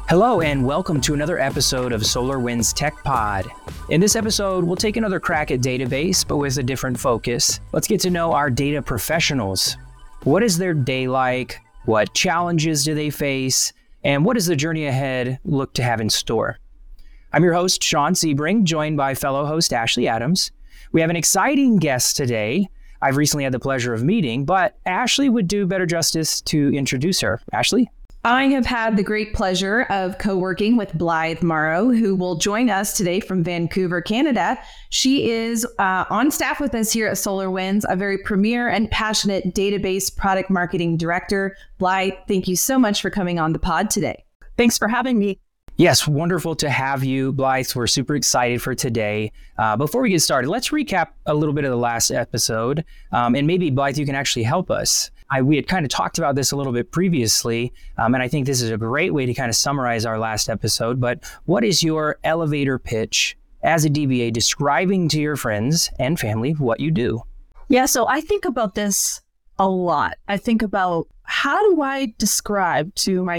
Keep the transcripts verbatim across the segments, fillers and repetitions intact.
Hello and welcome to another episode of SolarWinds Tech Pod. In this episode, we'll take another crack at database, but with a different focus. Let's get to know our data professionals. What is their day like? What challenges do they face? And what does the journey ahead look to have in store? I'm your host, Sean Sebring, joined by fellow host Ashley Adams. We have an exciting guest today. I've recently had the pleasure of meeting, but Ashley would do better justice to introduce her. Ashley? I have had the great pleasure of co-working with Blythe Morrow, who will join us today from Vancouver, Canada. She is uh, on staff with us here at SolarWinds, a very premier and passionate database product marketing director. Blythe, thank you so much for coming on the pod today. Thanks for having me. Yes, wonderful to have you, Blythe. We're super excited for today. Uh, before we get started, let's recap a little bit of the last episode. Um, and maybe, Blythe, you can actually help us. I, we had kind of talked about this a little bit previously, um, and I think this is a great way to kind of summarize our last episode. But what is your elevator pitch as a D B A describing to your friends and family what you do? Yeah, so I think about this a lot. I think about how do I describe to my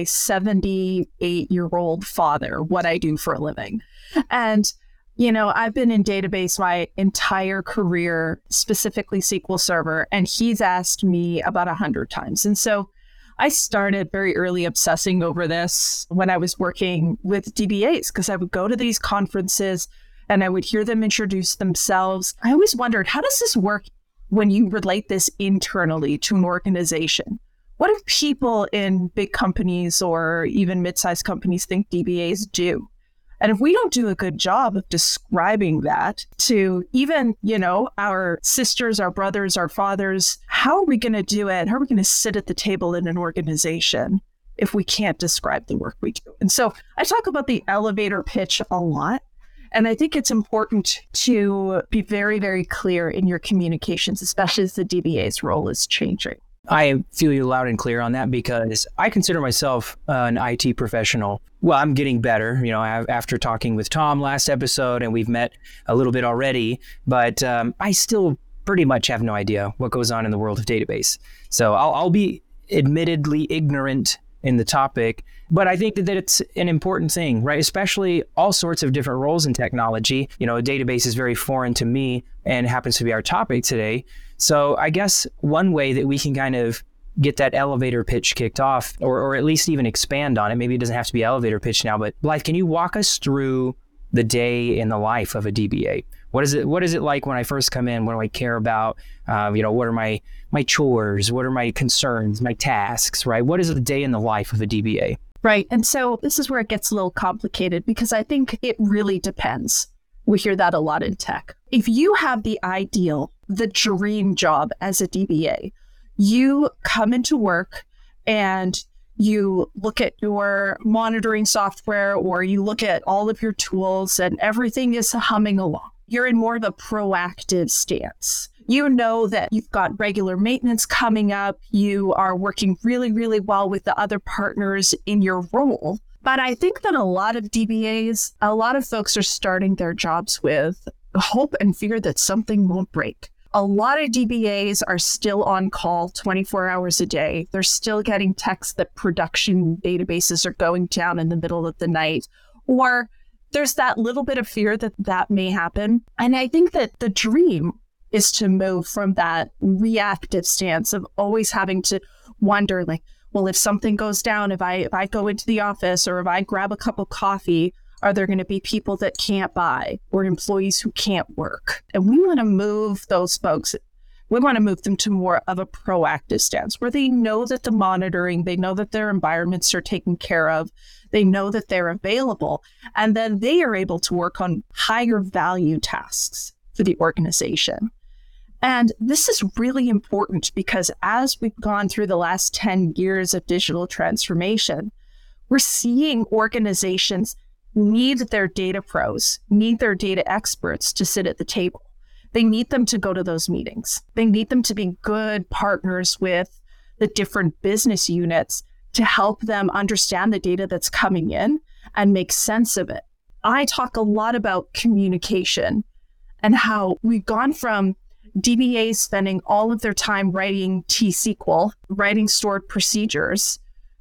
seventy-eight-year-old father what I do for a living? And you know, I've been in database my entire career, specifically S Q L Server, and he's asked me about a hundred times. And so I started very early obsessing over this when I was working with D B As, because I would go to these conferences and I would hear them introduce themselves. I always wondered, how does this work when you relate this internally to an organization? What do people in big companies or even mid-sized companies think D B As do? And if we don't do a good job of describing that to even, you know, our sisters, our brothers, our fathers, how are we going to do it? How are we going to sit at the table in an organization if we can't describe the work we do? And so I talk about the elevator pitch a lot. And I think it's important to be very, very clear in your communications, especially as the D B A's role is changing. I feel you loud and clear on that because I consider myself uh, an I T professional. Well, I'm getting better, you know, after talking with Tom last episode, and we've met a little bit already, but um, I still pretty much have no idea what goes on in the world of database. So I'll, I'll be admittedly ignorant in the topic, but I think that, that it's an important thing, right? Especially all sorts of different roles in technology. You know, a database is very foreign to me and happens to be our topic today. So I guess one way that we can kind of get that elevator pitch kicked off, or, or at least even expand on it, maybe it doesn't have to be elevator pitch now, but Blythe, can you walk us through the day in the life of a D B A? What is it? What is it like when I first come in? What do I care about? Uh, you know, what are my my chores? What are my concerns, my tasks, right? What is the day in the life of a D B A? Right. And so this is where it gets a little complicated because I think it really depends. We hear that a lot in tech. If you have the ideal, the dream job as a D B A, you come into work and you look at your monitoring software or you look at all of your tools and everything is humming along. You're in more of a proactive stance. You know that you've got regular maintenance coming up. You are working really, really well with the other partners in your role. But I think that a lot of D B As, a lot of folks are starting their jobs with hope and fear that something won't break. A lot of D B As are still on call twenty-four hours a day. They're still getting texts that production databases are going down in the middle of the night, or there's that little bit of fear that that may happen. And I think that the dream is to move from that reactive stance of always having to wonder, like, well, if something goes down, if I if I go into the office or if I grab a cup of coffee, are there going to be people that can't buy or employees who can't work? And we want to move those folks. We want to move them to more of a proactive stance where they know that the monitoring, they know that their environments are taken care of, they know that they're available, and then they are able to work on higher value tasks for the organization. And this is really important because as we've gone through the last ten years of digital transformation, we're seeing organizations need their data pros, need their data experts to sit at the table. They need them to go to those meetings. They need them to be good partners with the different business units to help them understand the data that's coming in and make sense of it. I talk a lot about communication and how we've gone from D B As spending all of their time writing T-S Q L, writing stored procedures,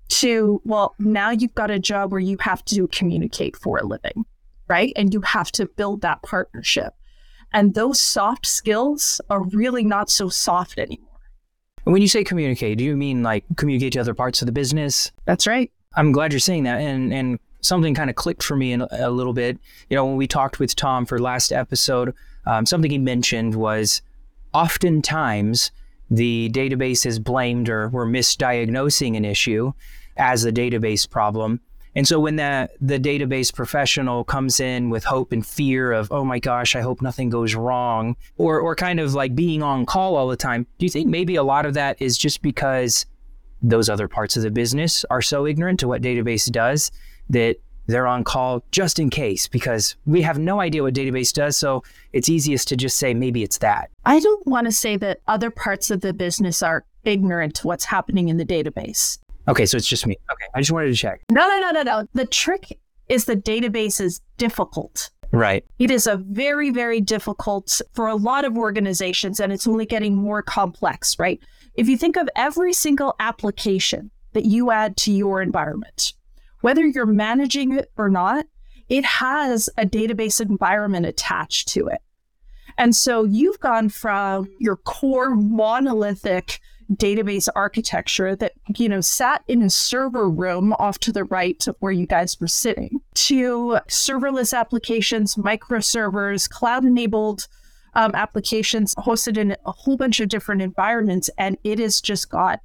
to, well, now you've got a job where you have to communicate for a living, right? And you have to build that partnership. And those soft skills are really not so soft anymore. When you say communicate, do you mean like communicate to other parts of the business? That's right. I'm glad you're saying that. And and something kind of clicked for me in a, a little bit. You know, when we talked with Tom for last episode, um, something he mentioned was oftentimes the database is blamed or we're misdiagnosing an issue as a database problem. And so when the, the database professional comes in with hope and fear of, oh my gosh, I hope nothing goes wrong, or or kind of like being on call all the time, do you think maybe a lot of that is just because those other parts of the business are so ignorant to what database does that they're on call just in case, because we have no idea what database does. So it's easiest to just say maybe it's that. I don't want to say that other parts of the business are ignorant to what's happening in the database. Okay, so it's just me. Okay, I just wanted to check. No, no, no, no, no. The trick is the database is difficult. Right. It is a very, very difficult for a lot of organizations, and it's only getting more complex, right? If you think of every single application that you add to your environment, whether you're managing it or not, it has a database environment attached to it. And so you've gone from your core monolithic database architecture that, you know, sat in a server room off to the right of where you guys were sitting, to serverless applications, microservers, cloud-enabled um, applications hosted in a whole bunch of different environments. And it has just got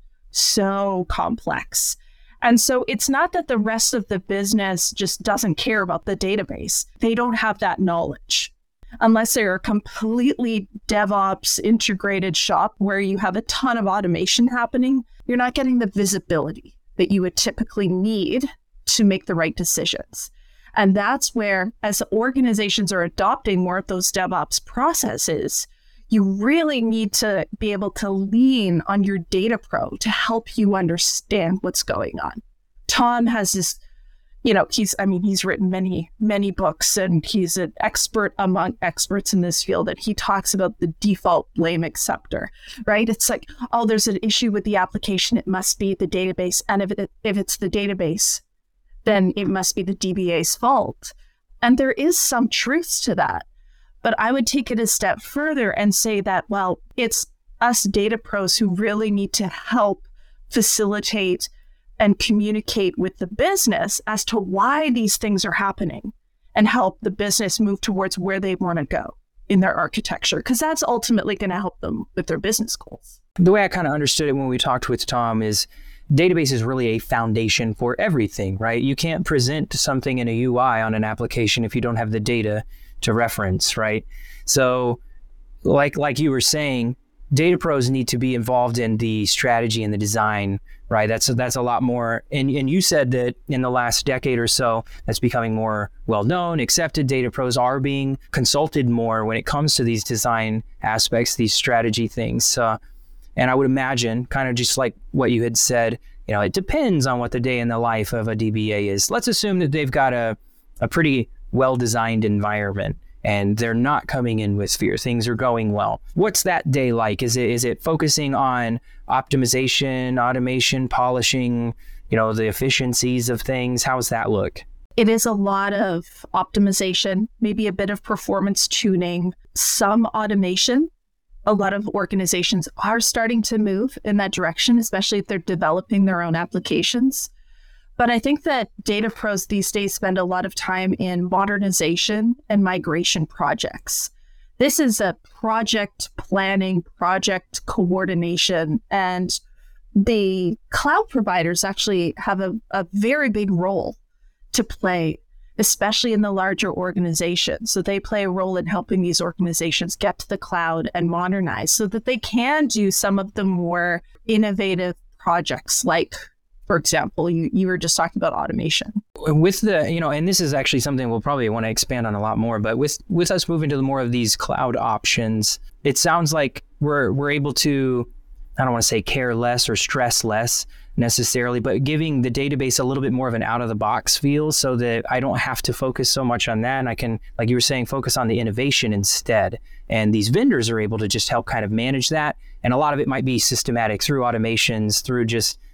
so complex. And so it's not that the rest of the business just doesn't care about the database. They don't have that knowledge. Unless they're a completely DevOps integrated shop where you have a ton of automation happening, you're not getting the visibility that you would typically need to make the right decisions. And that's where, as organizations are adopting more of those DevOps processes, you really need to be able to lean on your data pro to help you understand what's going on. Tom has this You know, he's, I mean, he's written many, many books, and he's an expert among experts in this field. And he talks about the default blame acceptor, right? It's like, oh, there's an issue with the application. It must be the database. And if it, if it's the database, then it must be the D B A's fault. And there is some truth to that. But I would take it a step further and say that, well, it's us data pros who really need to help facilitate and communicate with the business as to why these things are happening and help the business move towards where they want to go in their architecture, because that's ultimately going to help them with their business goals. The way I kind of understood it when we talked with Tom is database is really a foundation for everything, right? You can't present something in a U I on an application if you don't have the data to reference, right? So like like you were saying, data pros need to be involved in the strategy and the design, right? That's that's a lot more. And, and you said that in the last decade or so, that's becoming more well-known, accepted. Data pros are being consulted more when it comes to these design aspects, these strategy things. Uh, and I would imagine, kind of just like what you had said, you know, it depends on what the day in the life of a D B A is. Let's assume that they've got a, a pretty well-designed environment, and they're not coming in with fear. Things are going well. What's that day like? Is it is it focusing on optimization, automation, polishing, you know, the efficiencies of things? How's that look? It is a lot of optimization, maybe a bit of performance tuning, some automation. A lot of organizations are starting to move in that direction, especially if they're developing their own applications. But I think that data pros these days spend a lot of time in modernization and migration projects. This is a project planning, project coordination, and the cloud providers actually have a, a very big role to play, especially in the larger organizations. So they play a role in helping these organizations get to the cloud and modernize so that they can do some of the more innovative projects, like, for example, you, you were just talking about automation. With the, you know, and this is actually something we'll probably want to expand on a lot more, but with, with us moving to the more of these cloud options, it sounds like we're we're able to, I don't want to say care less or stress less necessarily, but giving the database a little bit more of an out of the box feel so that I don't have to focus so much on that. And I can, like you were saying, focus on the innovation instead. And these vendors are able to just help kind of manage that. And a lot of it might be systematic through automations, through just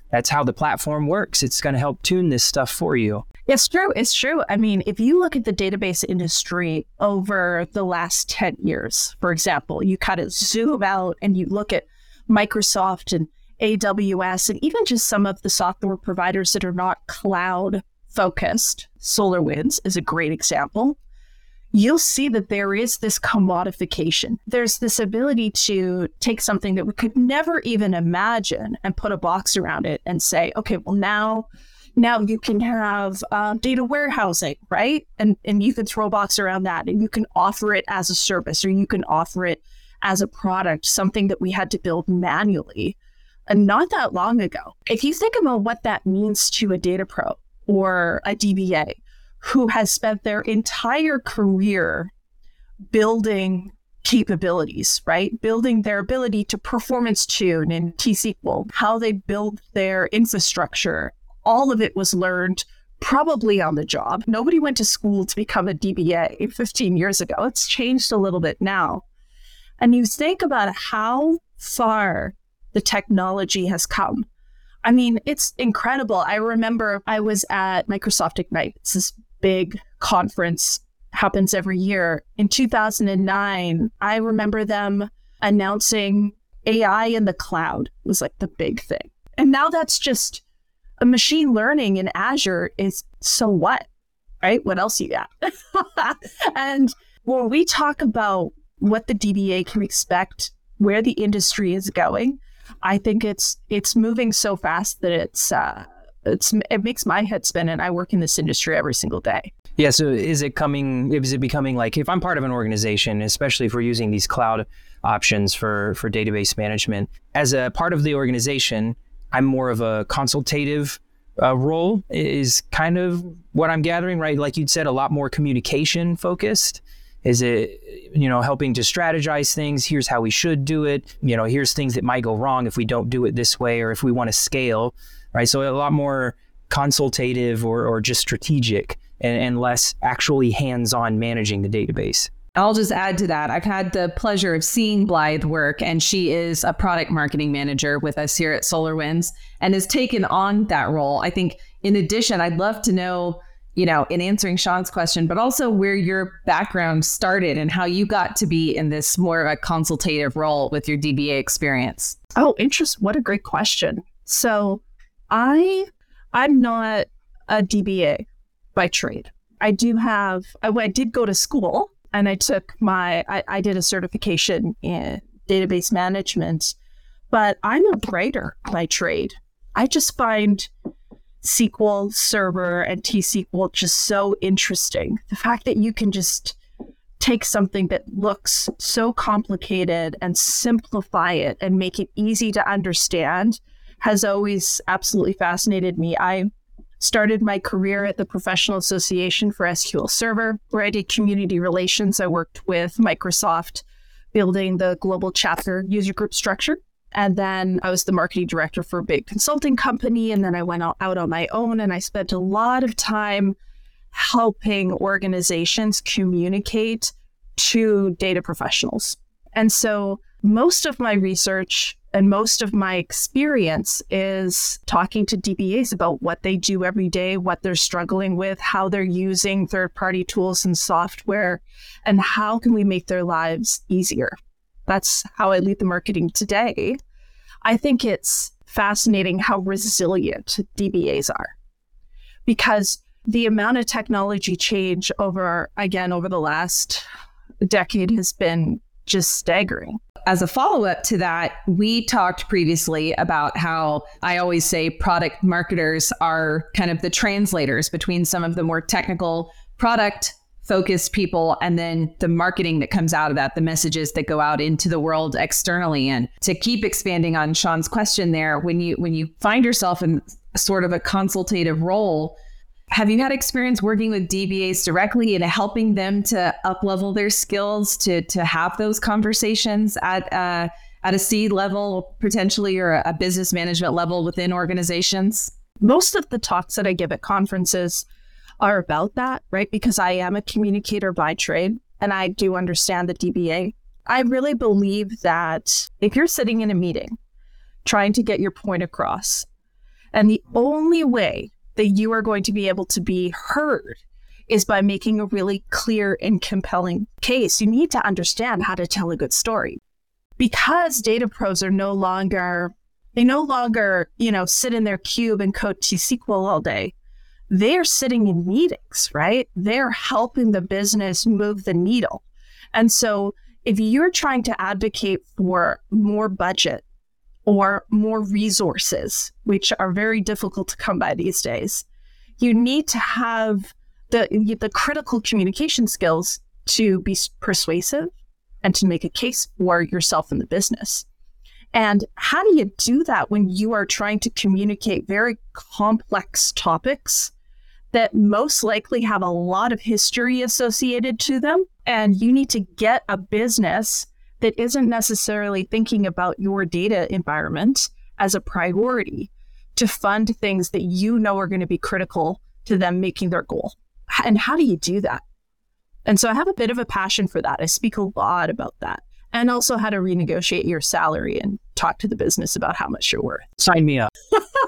that's how the platform works. It's going to help tune this stuff for you. It's true. It's true. I mean, if you look at the database industry over the last ten years, for example, you kind of zoom out and you look at Microsoft and A W S and even just some of the software providers that are not cloud focused. SolarWinds is a great example. You'll see that there is this commodification. There's this ability to take something that we could never even imagine and put a box around it and say, okay, well, now now you can have uh, data warehousing, right? And, and you can throw a box around that and you can offer it as a service, or you can offer it as a product, something that we had to build manually and not that long ago. If you think about what that means to a data pro or a D B A, who has spent their entire career building capabilities, right? Building their ability to performance tune in T S Q L, how they build their infrastructure. All of it was learned probably on the job. Nobody went to school to become a D B A fifteen years ago. It's changed a little bit now. And you think about how far the technology has come. I mean, it's incredible. I remember I was at Microsoft Ignite. It's this big conference, happens every year. In two thousand nine, I remember them announcing A I in the cloud was like the big thing. And now that's just a machine learning in Azure is so what, right? What else you got? And when we talk about what the D B A can expect, where the industry is going, I think it's it's moving so fast that it's uh, it's it makes my head spin, and I work in this industry every single day. Yeah. So is it coming? Is it becoming like, if I'm part of an organization, especially if we're using these cloud options for for database management, as a part of the organization, I'm more of a consultative uh, role is kind of what I'm gathering, right? Like you'd said, a lot more communication focused. Is it, you know, helping to strategize things? Here's how we should do it. You know, here's things that might go wrong if we don't do it this way, or if we want to scale, right? So a lot more consultative or, or just strategic, and, and less actually hands-on managing the database. I'll just add to that. I've had the pleasure of seeing Blythe work, and she is a product marketing manager with us here at SolarWinds and has taken on that role. I think in addition, I'd love to know, you know, in answering Sean's question, but also where your background started and how you got to be in this more of a consultative role with your D B A experience. Oh, interest. What a great question. So I, I'm not a D B A by trade. I do have, I, I did go to school and I took my, I, I did a certification in database management, but I'm a writer by trade. I just find S Q L Server and T S Q L just so interesting. The fact that you can just take something that looks so complicated and simplify it and make it easy to understand has always absolutely fascinated me. I started my career at the Professional Association for S Q L Server, where I did community relations. I worked with Microsoft building the global chapter user group structure. And then I was the marketing director for a big consulting company. And then I went out on my own, and I spent a lot of time helping organizations communicate to data professionals. And so most of my research and most of my experience is talking to D B As about what they do every day, what they're struggling with, how they're using third-party tools and software, and how can we make their lives easier. That's how I lead the marketing today. I think it's fascinating how resilient D B As are, because the amount of technology change over, again, over the last decade has been just staggering. As a follow-up to that, we talked previously about how I always say product marketers are kind of the translators between some of the more technical product focused people and then the marketing that comes out of that, the messages that go out into the world externally. And to keep expanding on Sean's question there, when you when you find yourself in sort of a consultative role, have you had experience working with D B As directly and helping them to up-level their skills to to have those conversations at uh, at a C level potentially, or a business management level within organizations? Most of the talks that I give at conferences are about that, right? Because I am a communicator by trade and I do understand the D B A. I really believe that if you're sitting in a meeting trying to get your point across, And the only way that you are going to be able to be heard is by making a really clear and compelling case. You need to understand how to tell a good story. Because data pros are no longer, they no longer, you know, sit in their cube and code T S Q L all day. They're sitting in meetings, right? They're helping the business move the needle. And so if you're trying to advocate for more budget or more resources, which are very difficult to come by these days, you need to have the, the critical communication skills to be persuasive and to make a case for yourself in the business. And how do you do that when you are trying to communicate very complex topics that most likely have a lot of history associated to them? And you need to get a business that isn't necessarily thinking about your data environment as a priority to fund things that you know are going to be critical to them making their goal. And how do you do that? And so I have a bit of a passion for that. I speak a lot about that. And also how to renegotiate your salary and talk to the business about how much you're worth. Sign me up.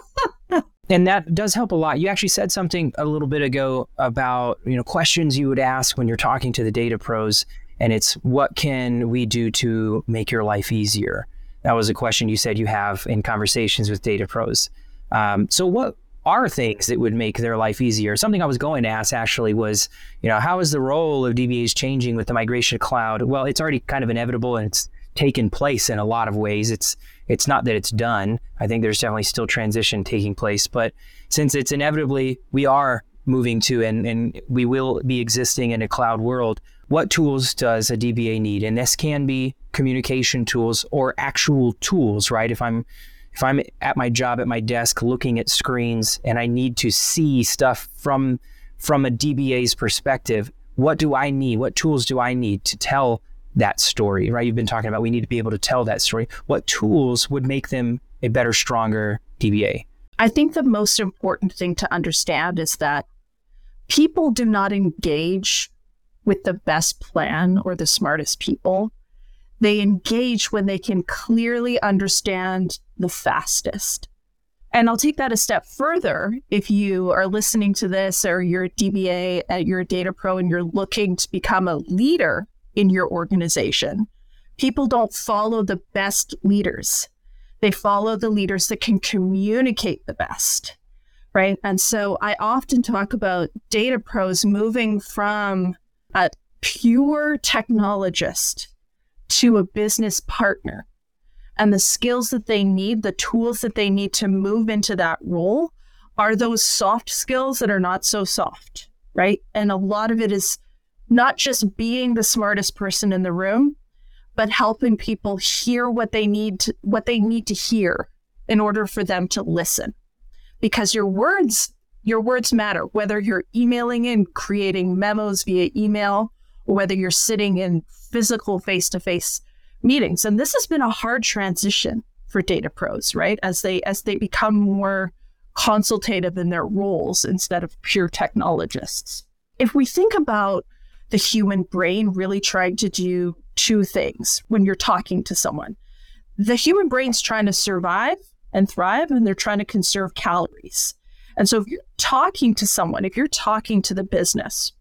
And that does help a lot. You actually said something a little bit ago about, you know, questions you would ask when you're talking to the data pros. And it's, what can we do to make your life easier? That was a question you said you have in conversations with data pros. Um, so what are things that would make their life easier? Something I was going to ask actually was, you know, how is the role of D B As changing with the migration to cloud? Well, it's already kind of inevitable and it's taken place in a lot of ways. It's it's not that it's done. I think there's definitely still transition taking place, but since it's inevitably we are moving to and, and we will be existing in a cloud world, what tools does a D B A need? And this can be communication tools or actual tools, right? If I'm if I'm at my job at my desk looking at screens and I need to see stuff from from a D B A's perspective, what do I need? What tools do I need to tell that story, right? You've been talking about we need to be able to tell that story. What tools would make them a better, stronger D B A? I think the most important thing to understand is that people do not engage with the best plan or the smartest people. They engage when they can clearly understand the fastest. And I'll take that a step further. If you are listening to this or you're a D B A, uh, you're a data pro, and you're looking to become a leader in your organization, people don't follow the best leaders. They follow the leaders that can communicate the best, right? And so I often talk about data pros moving from a pure technologist to a business partner. And the skills that they need, the tools that they need to move into that role are those soft skills that are not so soft, right? And a lot of it is not just being the smartest person in the room, but helping people hear what they need to, what they need to hear in order for them to listen. Because your words, your words matter, whether you're emailing and creating memos via email, or whether you're sitting in physical face-to-face meetings. And this has been a hard transition for data pros, right? As they as they become more consultative in their roles instead of pure technologists. If we think about the human brain really trying to do two things when you're talking to someone, the human brain's trying to survive and thrive, and they're trying to conserve calories. And so if you're talking to someone, if you're talking to the business,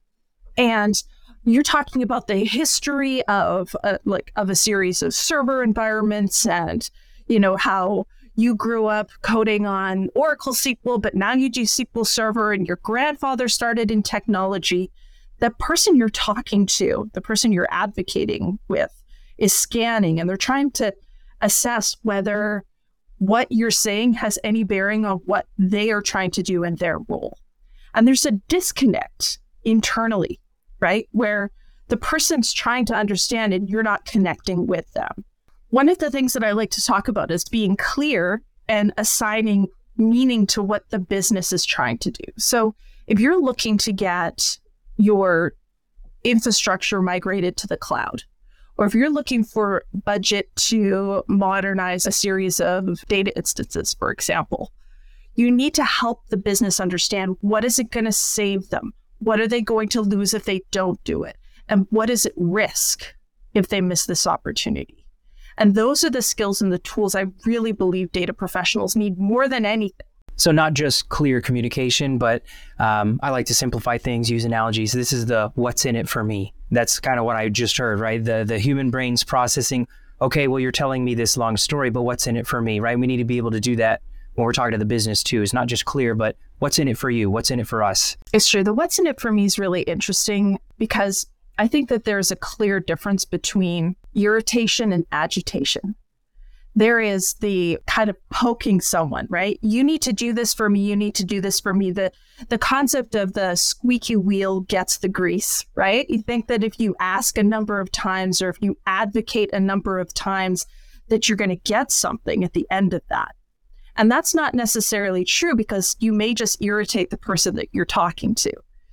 and you're talking about the history of a, like of a series of server environments, and you know how you grew up coding on Oracle S Q L, but now you do S Q L Server, and your grandfather started in technology. The person you're talking to, the person you're advocating with, is scanning, and they're trying to assess whether what you're saying has any bearing on what they are trying to do in their role. And there's a disconnect internally, right? Where the person's trying to understand and you're not connecting with them. One of the things that I like to talk about is being clear and assigning meaning to what the business is trying to do. So if you're looking to get your infrastructure migrated to the cloud, or if you're looking for budget to modernize a series of data instances, for example, you need to help the business understand, what is it going to save them? What are they going to lose if they don't do it? And what is at risk if they miss this opportunity? And those are the skills and the tools I really believe data professionals need more than anything. So not just clear communication, but um, I like to simplify things, use analogies. This is the what's in it for me. That's kind of what I just heard, right? The the human brain's processing, okay, well, you're telling me this long story, but what's in it for me, right? We need to be able to do that when we're talking to the business too. It's not just clear, but what's in it for you? What's in it for us? It's true. The what's in it for me is really interesting because I think that there's a clear difference between irritation and agitation. There is the kind of poking someone, right? You need to do this for me. You need to do this for me. The the concept of the squeaky wheel gets the grease, right? You think that if you ask a number of times or if you advocate a number of times that you're going to get something at the end of that. And that's not necessarily true because you may just irritate the person that you're talking to.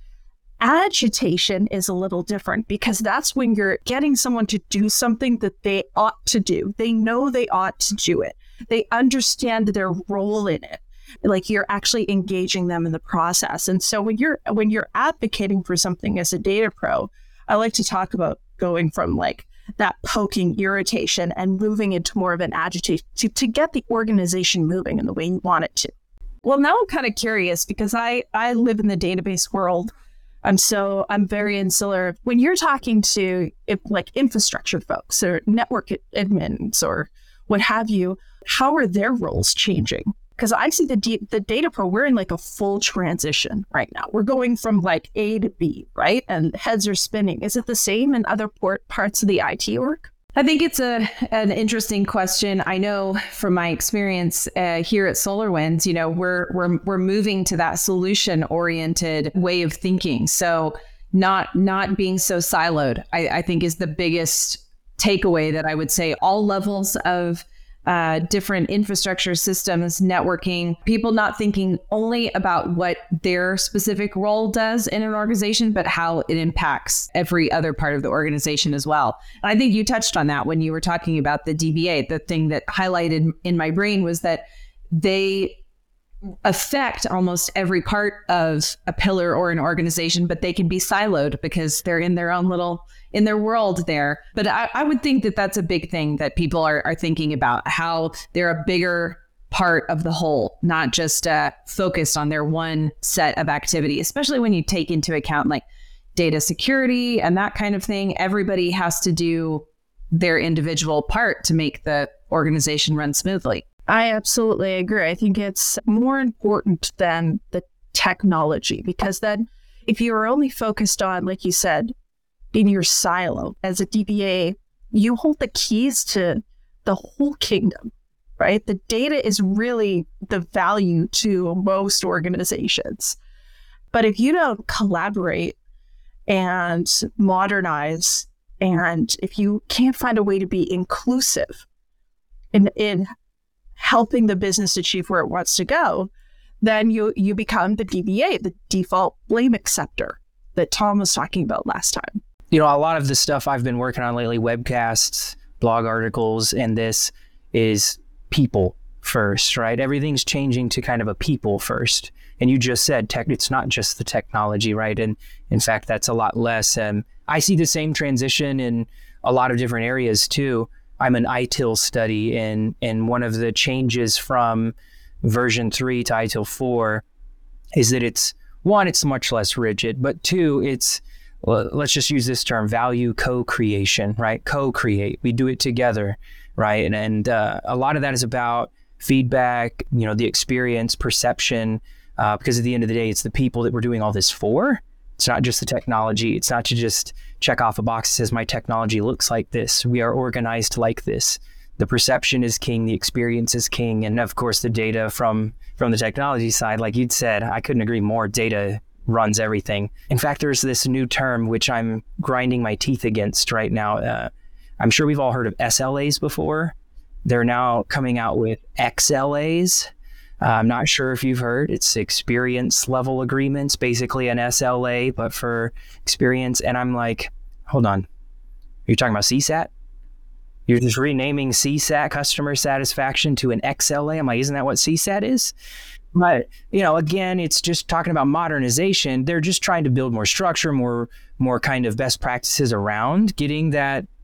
Agitation is a little different because that's when you're getting someone to do something that they ought to do. They know they ought to do it. They understand their role in it. Like you're actually engaging them in the process. And so when you're when you're advocating for something as a data pro, I like to talk about going from like that poking irritation and moving into more of an agitation to, to get the organization moving in the way you want it to. Well, now I'm kind of curious because I, I live in the database world. I'm so I'm very insular. When you're talking to if, like infrastructure folks or network admins or what have you, how are their roles changing? Because I see the D, the data pro, we're in like a full transition right now. We're going from like A to B, right? And heads are spinning. Is it the same in other port, parts of the I T org? I think it's a an interesting question. I know from my experience uh, here at SolarWinds, you know, we're we're we're moving to that solution oriented way of thinking. So not not being so siloed, I, I think is the biggest takeaway that I would say. All levels of uh, different infrastructure systems, networking, people not thinking only about what their specific role does in an organization, but how it impacts every other part of the organization as well. And I think you touched on that when you were talking about the D B A. The thing that highlighted in my brain was that they affect almost every part of a pillar or an organization, but they can be siloed because they're in their own little, in their world there. But I, I would think that that's a big thing that people are, are thinking about, how they're a bigger part of the whole, not just uh, focused on their one set of activity, especially when you take into account like data security and that kind of thing. Everybody has to do their individual part to make the organization run smoothly. I absolutely agree. I think it's more important than the technology, because then if you are only focused on, like you said, in your silo as a D B A, you hold the keys to the whole kingdom, right? The data is really the value to most organizations. But if you don't collaborate and modernize, and if you can't find a way to be inclusive in, in helping the business achieve where it wants to go, then you you become the D B A, the default blame acceptor that Tom was talking about last time. You know, a lot of the stuff I've been working on lately, webcasts, blog articles, and this is people first, right? Everything's changing to kind of a people first. And you just said tech, it's not just the technology, right? And in fact, that's a lot less. And I see the same transition in a lot of different areas too. I'm an I T I L study, and and one of the changes from version three to I T I L four is that it's, one, it's much less rigid, but two, it's, well, let's just use this term, value co-creation, right? Co-create, we do it together, right? And, and uh, a lot of that is about feedback, you know, the experience, perception, uh, because at the end of the day, it's the people that we're doing all this for. It's not just the technology. It's not to just check off a box that says my technology looks like this. We are organized like this. The perception is king, the experience is king, and of course the data from from the technology side, like you'd said, I couldn't agree more. Data runs everything. In fact, there's this new term which I'm grinding my teeth against right now. Uh, I'm sure we've all heard of S L As before. They're now coming out with X L As. Uh, I'm not sure if you've heard. It's experience level agreements, basically an S L A, but for experience. And I'm like, hold on. You're talking about C SAT? You're just renaming C SAT, customer satisfaction, to an X L A. I'm like, isn't that what C SAT is? But, you know, again, it's just talking about modernization. They're just trying to build more structure, more more kind of best practices around getting that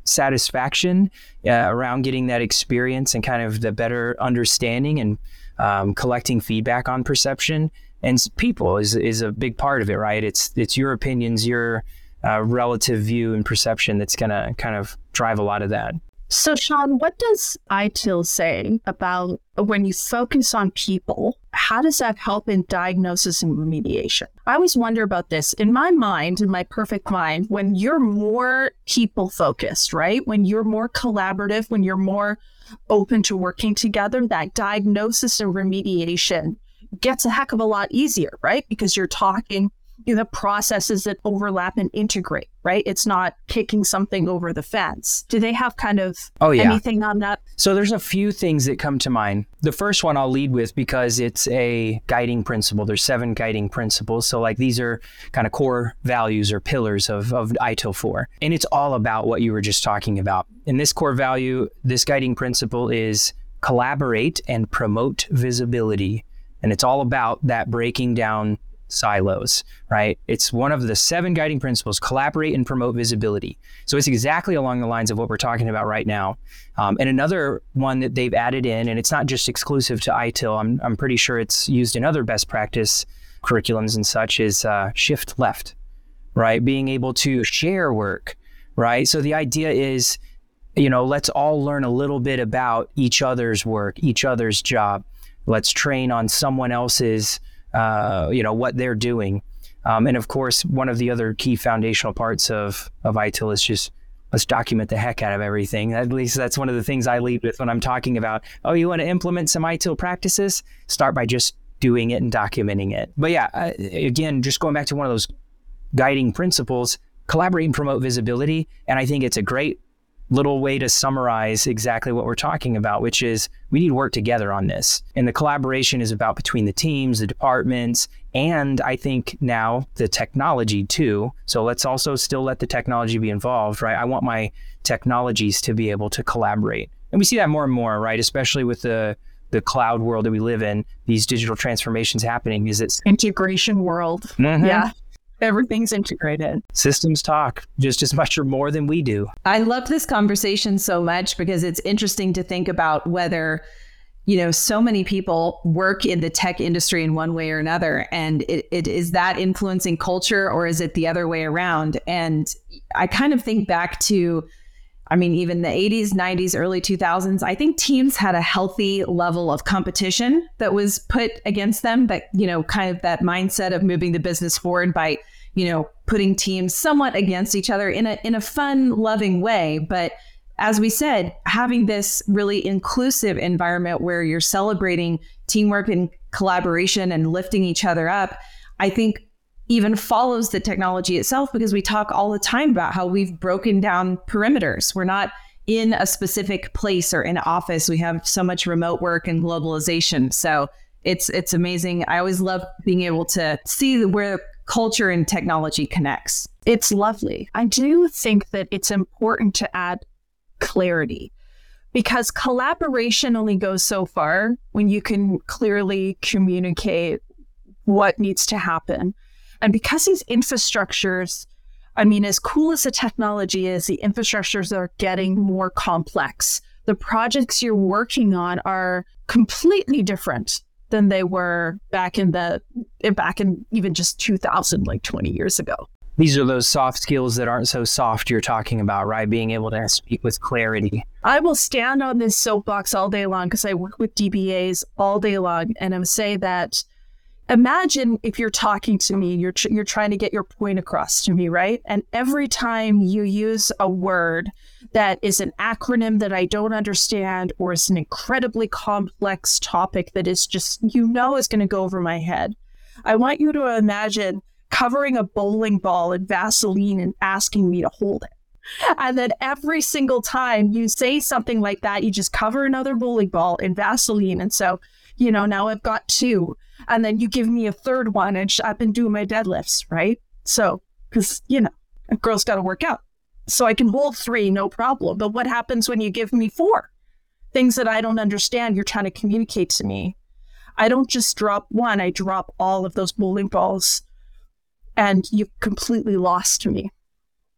satisfaction uh, around getting that experience and kind of the better understanding and um, collecting feedback on perception. And people is is a big part of it, right? It's it's your opinions, your uh, relative view and perception that's going to kind of drive a lot of that. So, Sean, what does I T I L say about when you focus on people? How does that help in diagnosis and remediation? I always wonder about this. In my mind, in my perfect mind, when you're more people focused, right? When you're more collaborative, when you're more open to working together, that diagnosis and remediation gets a heck of a lot easier, right? Because you're talking, you know, processes that overlap and integrate, right? It's not kicking something over the fence. Do they have kind of oh, yeah. anything on that? So there's a few things that come to mind. The first one I'll lead with because it's a guiding principle. There's seven guiding principles. So like these are kind of core values or pillars of, of I T I L four. And it's all about what you were just talking about. In this core value, this guiding principle is collaborate and promote visibility. And it's all about that breaking down silos, right? It's one of the seven guiding principles, collaborate and promote visibility. So it's exactly along the lines of what we're talking about right now. Um, and another one that they've added in, and it's not just exclusive to I T I L, I'm, I'm pretty sure it's used in other best practice curriculums and such, is uh, shift left, right? Being able to share work, right? So the idea is, you know, let's all learn a little bit about each other's work, each other's job. Let's train on someone else's Uh, you know, what they're doing. Um, and of course, one of the other key foundational parts of, of I T I L is just, let's document the heck out of everything. At least that's one of the things I lead with when I'm talking about, oh, you want to implement some I T I L practices? Start by just doing it and documenting it. But yeah, uh, again, just going back to one of those guiding principles, collaborate and promote visibility. And I think it's a great little way to summarize exactly what we're talking about, which is we need to work together on this. And the collaboration is about between the teams, the departments, and I think now the technology too. So let's also still let the technology be involved, right? I want my technologies to be able to collaborate. And we see that more and more, right? Especially with the the cloud world that we live in, these digital transformations happening. Is it's integration world. Mm-hmm. Yeah. Everything's integrated. Systems talk just as much or more than we do. I love this conversation so much because it's interesting to think about whether, you know, so many people work in the tech industry in one way or another. And it, it is that influencing culture, or is it the other way around? And I kind of think back to, I mean, even the eighties, nineties, early two thousands, I think teams had a healthy level of competition that was put against them, that, you know, kind of that mindset of moving the business forward by, you know, putting teams somewhat against each other in a in a fun, loving way. But as we said, having this really inclusive environment where you're celebrating teamwork and collaboration and lifting each other up, I think even follows the technology itself, because we talk all the time about how we've broken down perimeters. We're not in a specific place or in an office. We have so much remote work and globalization. So it's it's amazing. I always love being able to see where culture and technology connects. It's lovely. I do think that it's important to add clarity, because collaboration only goes so far when you can clearly communicate what needs to happen. And because these infrastructures, I mean, as cool as the technology is, the infrastructures are getting more complex. The projects you're working on are completely different than they were back in the back in even just two thousand, like twenty years ago. These are those soft skills that aren't so soft you're talking about, right? Being able to speak with clarity. I will stand on this soapbox all day long because I work with D B As all day long, and I'm say that imagine if you're talking to me, you're tr- you're trying to get your point across to me, right? And every time you use a word that is an acronym that I don't understand, or is an incredibly complex topic that is just, you know, is going to go over my head. I want you to imagine covering a bowling ball in Vaseline and asking me to hold it. And then every single time you say something like that, you just cover another bowling ball in Vaseline. And so, you know, now I've got two. And then you give me a third one, and I've been doing my deadlifts, right? So, because, you know, a girl's got to work out. So I can hold three, no problem. But what happens when you give me four? Things that I don't understand, you're trying to communicate to me. I don't just drop one, I drop all of those bowling balls, and you've completely lost me.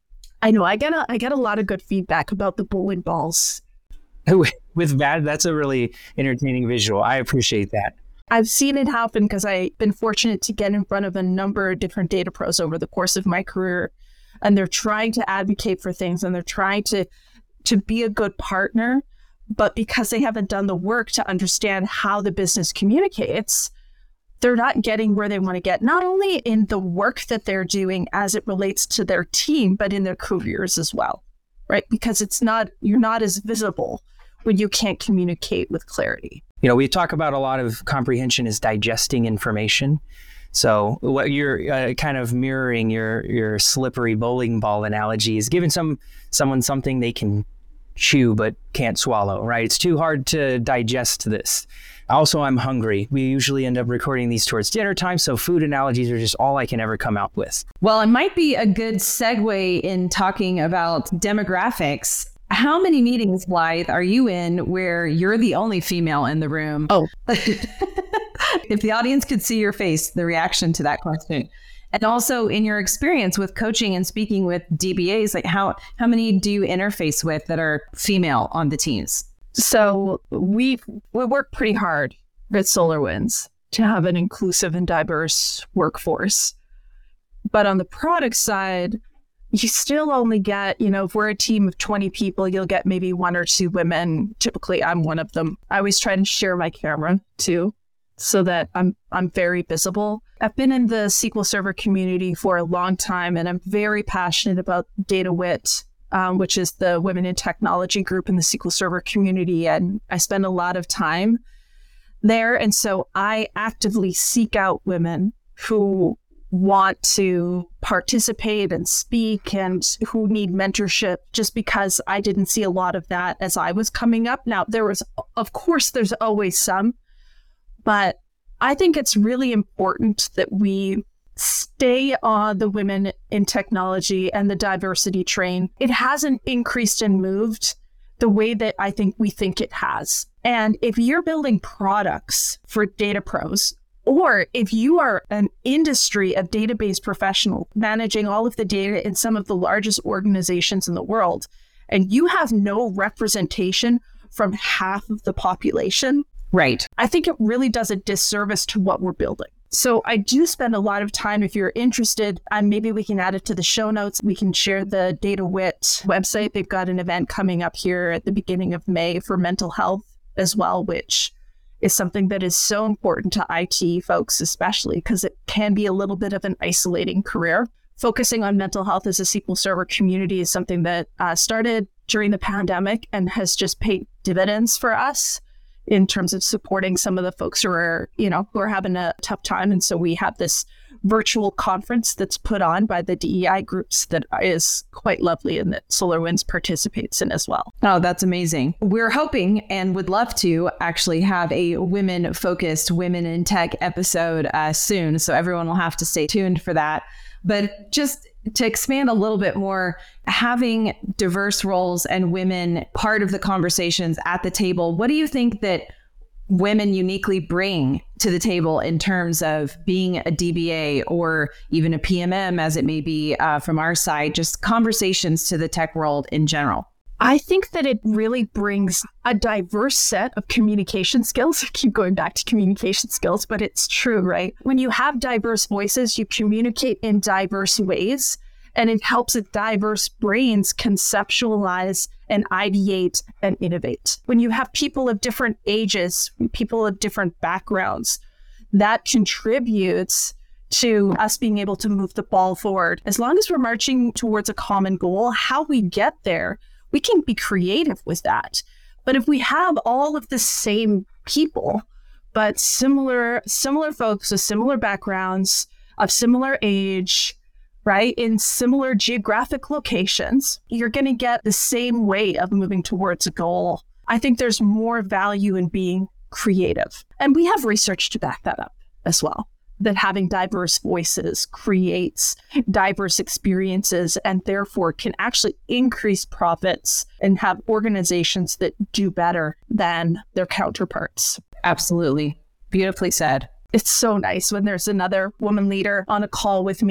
I know I get a I get a lot of good feedback about the bowling balls. With that, that's a really entertaining visual. I appreciate that. I've seen it happen because I've been fortunate to get in front of a number of different data pros over the course of my career, and they're trying to advocate for things and they're trying to to be a good partner, but because they haven't done the work to understand how the business communicates, they're not getting where they want to get, not only in the work that they're doing as it relates to their team, but in their careers as well, right? Because it's not, you're not as visible when you can't communicate with clarity. You know, we talk about a lot of comprehension is digesting information. So what you're uh, kind of mirroring your your slippery bowling ball analogy is giving some someone something they can chew but can't swallow, right? It's too hard to digest this. Also, I'm hungry. We usually end up recording these towards dinner time, so food analogies are just all I can ever come out with. Well, it might be a good segue in talking about demographics. How many meetings, Blythe, are you in where you're the only female in the room? Oh. If the audience could see your face, the reaction to that question. And also in your experience with coaching and speaking with D B As, like how, how many do you interface with that are female on the teams? So we we work pretty hard at SolarWinds to have an inclusive and diverse workforce. But on the product side, you still only get, you know, if we're a team of twenty people, you'll get maybe one or two women. Typically, I'm one of them. I always try to share my camera too, so that I'm I'm very visible. I've been in the S Q L Server community for a long time, and I'm very passionate about DataWit, um, which is the Women in Technology group in the S Q L Server community. And I spend a lot of time there. And so I actively seek out women who want to participate and speak and who need mentorship, just because I didn't see a lot of that as I was coming up. Now, there was, of course, there's always some, but I think it's really important that we stay on the women in technology and the diversity train. It hasn't increased and moved the way that I think we think it has. And if you're building products for data pros, or if you are an industry of database professional managing all of the data in some of the largest organizations in the world, and you have no representation from half of the population, right, I think it really does a disservice to what we're building. So I do spend a lot of time, if you're interested, and maybe we can add it to the show notes. We can share the DataWit website. They've got an event coming up here at the beginning of May for mental health as well, which is something that is so important to I T folks, especially because it can be a little bit of an isolating career. Focusing on mental health as a S Q L Server community is something that uh, started during the pandemic and has just paid dividends for us in terms of supporting some of the folks who are, you know, who are having a tough time. And so we have this virtual conference that's put on by the D E I groups that is quite lovely and that SolarWinds participates in as well. Oh, that's amazing. We're hoping and would love to actually have a women-focused Women in Tech episode uh, soon. So everyone will have to stay tuned for that. But just to expand a little bit more, having diverse roles and women part of the conversations at the table, what do you think that women uniquely bring to the table in terms of being a D B A or even a P M M, as it may be uh, from our side, just conversations to the tech world in general? I think that it really brings a diverse set of communication skills. I keep going back to communication skills, but it's true, right? When you have diverse voices, you communicate in diverse ways, and it helps diverse brains conceptualize and ideate and innovate. When you have people of different ages, people of different backgrounds, that contributes to us being able to move the ball forward. As long as we're marching towards a common goal, how we get there, we can be creative with that. But if we have all of the same people, but similar similar folks with similar backgrounds, of similar age, right, in similar geographic locations, you're going to get the same way of moving towards a goal. I think there's more value in being creative. And we have research to back that up as well, that having diverse voices creates diverse experiences and therefore can actually increase profits and have organizations that do better than their counterparts. Absolutely. Beautifully said. It's so nice when there's another woman leader on a call with me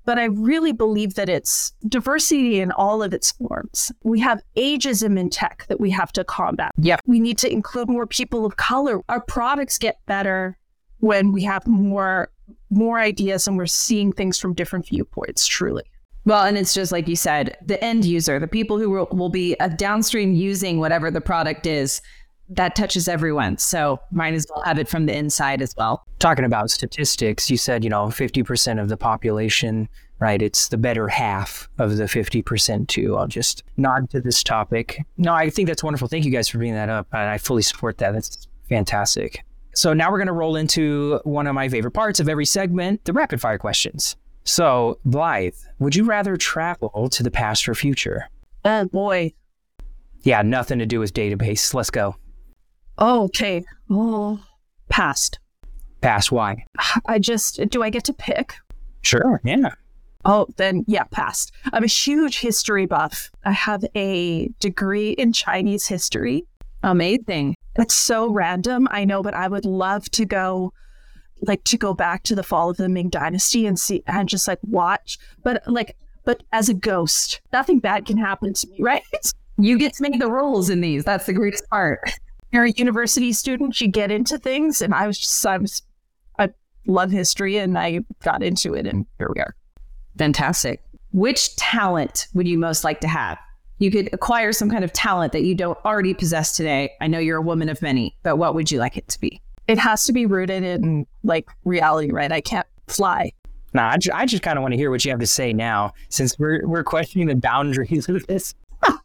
But I really believe that it's diversity in all of its forms. We have ageism in tech that we have to combat. Yep. We need to include more people of color. Our products get better when we have more more ideas and we're seeing things from different viewpoints, truly. Well, and it's just like you said, the end user, the people who will, will be a downstream using whatever the product is, that touches everyone. So might as well have it from the inside as well. Talking about statistics, you said, you know, fifty percent of the population, right? It's the better half of the fifty percent too. I'll just nod to this topic. No, I think that's wonderful. Thank you guys for bringing that up. I fully support that. That's fantastic. So now we're going to roll into one of my favorite parts of every segment, the rapid fire questions. So Blythe, would you rather travel to the past or future? Oh boy. Yeah, nothing to do with database. Let's go. Oh, okay. Oh, past. Past, why? I just, do I get to pick? Sure, yeah. Oh, then yeah, past. I'm a huge history buff. I have a degree in Chinese history. Amazing. It's so random, I know, but I would love to go, like, to go back to the fall of the Ming Dynasty and see, and just like watch, but like, but as a ghost. Nothing bad can happen to me, right? You get to make the rules in these. That's the greatest part. You're a university student, you get into things, and I was just, I was, I love history, and I got into it, and here we are. Fantastic. Which talent would you most like to have? You could acquire some kind of talent that you don't already possess today. I know you're a woman of many, but what would you like it to be? It has to be rooted in like reality, right? I can't fly. Nah, I, ju- I just kind of want to hear what you have to say now, since we're we're questioning the boundaries of this.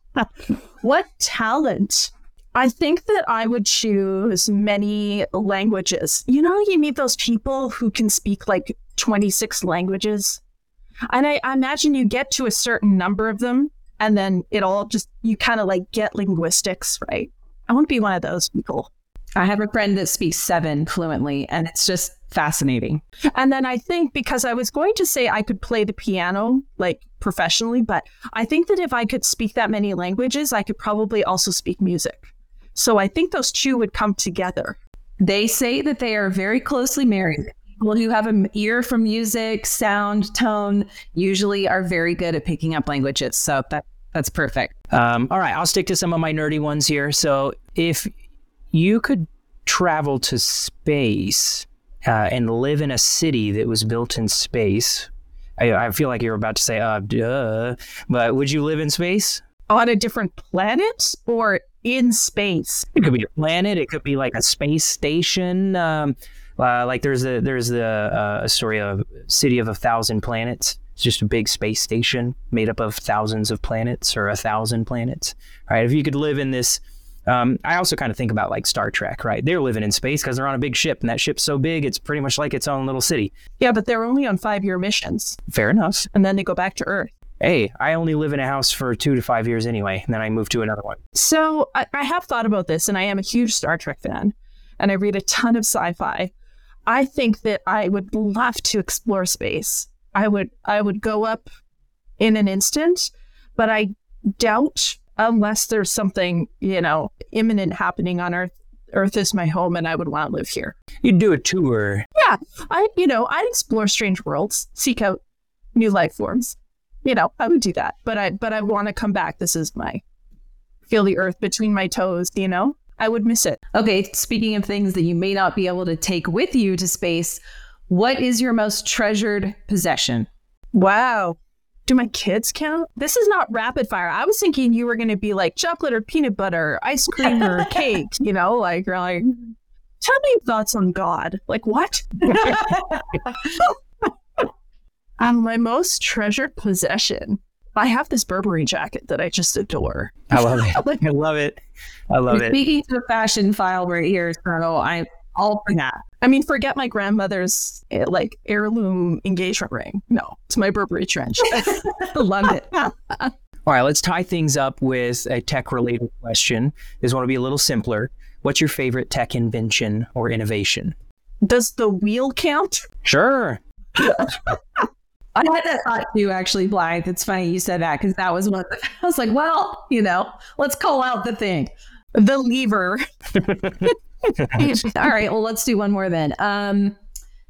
What talent? I think that I would choose many languages. You know, you meet those people who can speak like twenty-six languages. And I, I imagine you get to a certain number of them, and then it all just, you kind of like get linguistics, right? I want to be one of those people. I have a friend that speaks seven fluently, and it's just fascinating. And then I think, because I was going to say I could play the piano like professionally, but I think that if I could speak that many languages, I could probably also speak music. So I think those two would come together. They say that they are very closely married. People who have an ear for music, sound, tone, usually are very good at picking up languages. So that that's perfect. Um, all right, I'll stick to some of my nerdy ones here. So if you could travel to space uh, and live in a city that was built in space, I, I feel like you're about to say, uh, duh, but would you live in space? On a different planet or in space? It could be a planet. It could be like a space station. Um, uh, like there's a there's a, uh, a story of City of a Thousand Planets. It's just a big space station made up of thousands of planets or a thousand planets. Right? If you could live in this, um, I also kind of think about like Star Trek. Right? They're living in space because they're on a big ship, and that ship's so big it's pretty much like its own little city. Yeah, but they're only on five-year missions. Fair enough. And then they go back to Earth. Hey, I only live in a house for two to five years anyway, and then I move to another one. So I, I have thought about this, and I am a huge Star Trek fan, and I read a ton of sci-fi. I think that I would love to explore space. I would I would go up in an instant, but I doubt, unless there's something, you know, imminent happening on Earth. Earth is my home, and I would want to live here. You'd do a tour. Yeah, I you know I'd explore strange worlds, seek out new life forms. You know, I would do that, but I but I want to come back. This is my feel the earth between my toes. You know, I would miss it. Okay, speaking of things that you may not be able to take with you to space, what is your most treasured possession? Wow. Do my kids count? This is not rapid fire. I was thinking you were going to be like chocolate or peanut butter, ice cream or cake, you know, like, you're like, tell me your thoughts on God. Like, what? Um, my most treasured possession. I have this Burberry jacket that I just adore. I love it. I love it. I love it. Speaking to the fashion file right here, so I'm all for that. I mean, forget my grandmother's eh, like heirloom engagement ring. No, it's my Burberry trench. Love it. All right, let's tie things up with a tech-related question. This one will be a little simpler. What's your favorite tech invention or innovation? Does the wheel count? Sure. I had that thought too, actually, Blythe. It's funny you said that because that was one. Of the, I was like, well, you know, let's call out the thing, the lever. All right, well, let's do one more then. Um,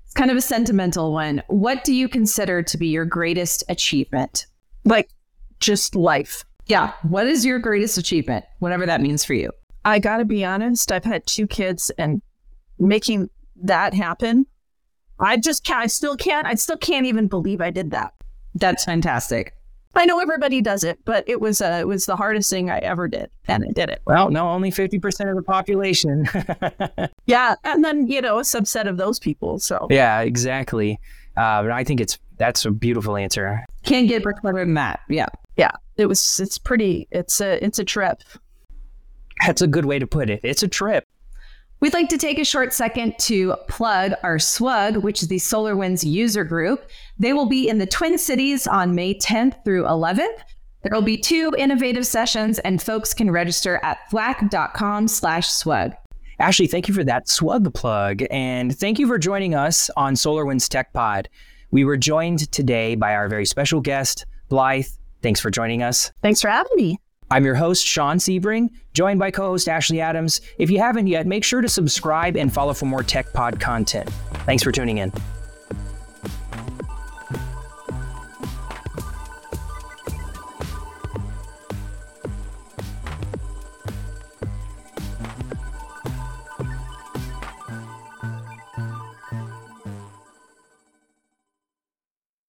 It's kind of a sentimental one. What do you consider to be your greatest achievement? Like just life. Yeah. What is your greatest achievement? Whatever that means for you. I got to be honest. I've had two kids, and making that happen, I just can't, I still can't, I still can't even believe I did that. That's fantastic. I know everybody does it, but it was uh, it was the hardest thing I ever did, and I did it. Well, no, only fifty percent of the population. Yeah, and then, you know, a subset of those people. So yeah, exactly. Uh, but I think it's that's a beautiful answer. Can't get much better than that. Yeah. Yeah, it was. It's pretty. It's a it's a trip. That's a good way to put it. It's a trip. We'd like to take a short second to plug our S W U G, which is the SolarWinds user group. They will be in the Twin Cities on May tenth through eleventh. There will be two innovative sessions, and folks can register at thwack.com slash swug. Ashley, thank you for that S W U G plug. And thank you for joining us on SolarWinds Tech Pod. We were joined today by our very special guest, Blythe. Thanks for joining us. Thanks for having me. I'm your host, Sean Sebring, joined by co-host Ashley Adams. If you haven't yet, make sure to subscribe and follow for more Tech Pod content. Thanks for tuning in.